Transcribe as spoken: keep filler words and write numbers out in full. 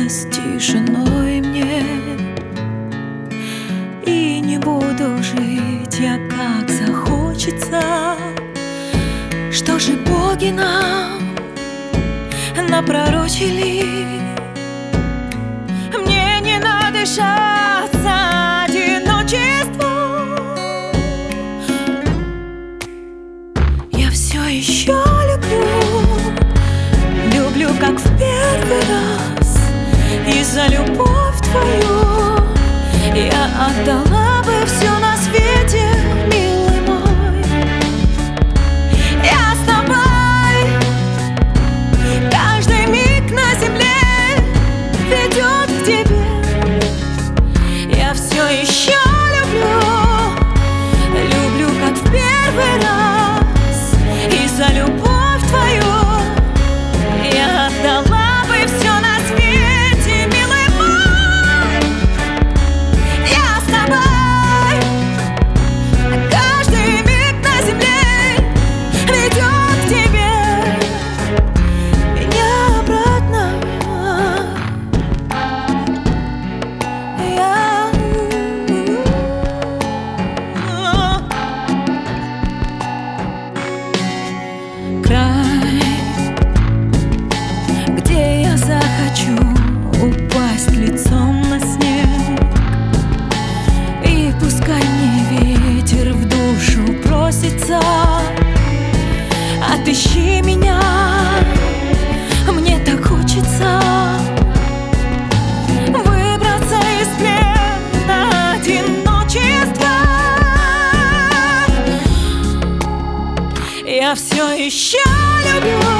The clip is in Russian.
с тишиной мне. И не буду жить я, как захочется. Что же боги нам напророчили? Мне не надышаться одиночеством. Я все еще люблю, люблю, как в первый раз. И за любовь твою я отдала бы все на свете, милый мой. Я с тобой, каждый миг на земле ведет к тебе. Я все еще люблю, люблю, как в первый раз. И за любовь твою я отдала бы все на свете, милый мой. Я с тобой, каждый миг на земле ведет к тебе меня обратно. Я... Край, где я захочу упасть лицом на снег. И пускай мне ветер в душу просится: отыщи меня, мне так хочется выбраться из плена одиночества. Я все еще люблю,